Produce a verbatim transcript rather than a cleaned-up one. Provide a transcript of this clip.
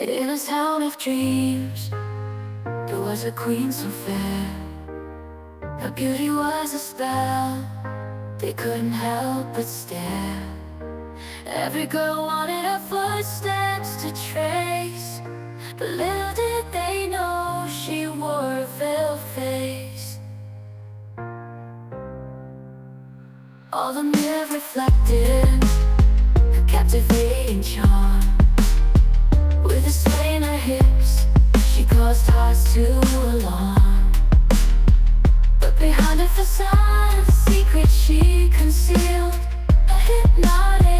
In a town of dreams, there was a queen so fair. Her beauty was a spell, they couldn't help but stare. Every girl wanted her footsteps to trace, but little did they know she wore a veiled face. All the mirror reflected her captivating charm. With a sway in her hips, she caused hearts to alarm. But behind her facade, the secret she concealed, a hypnotic